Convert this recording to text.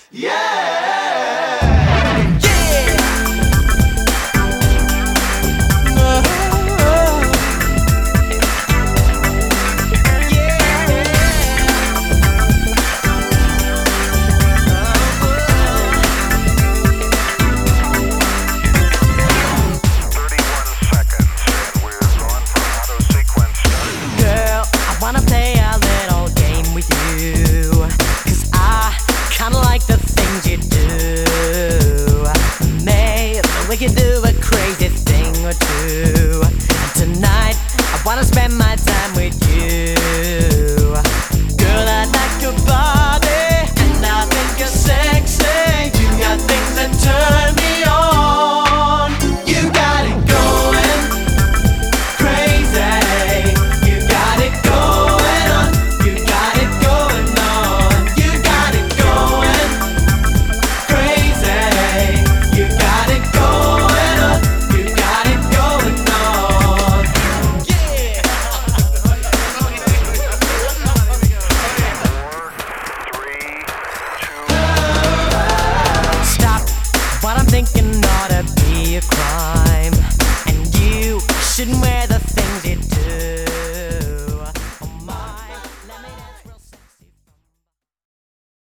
We can do a crazy thing or two. Tonight, I wanna spend my time with you. Girl, I like your body, and I think you're sexy. You got things that turn me on. You got it going crazy. You got it going on. You got it going on. You got it going crazy. You got it going. What I'm thinking ought to be a crime.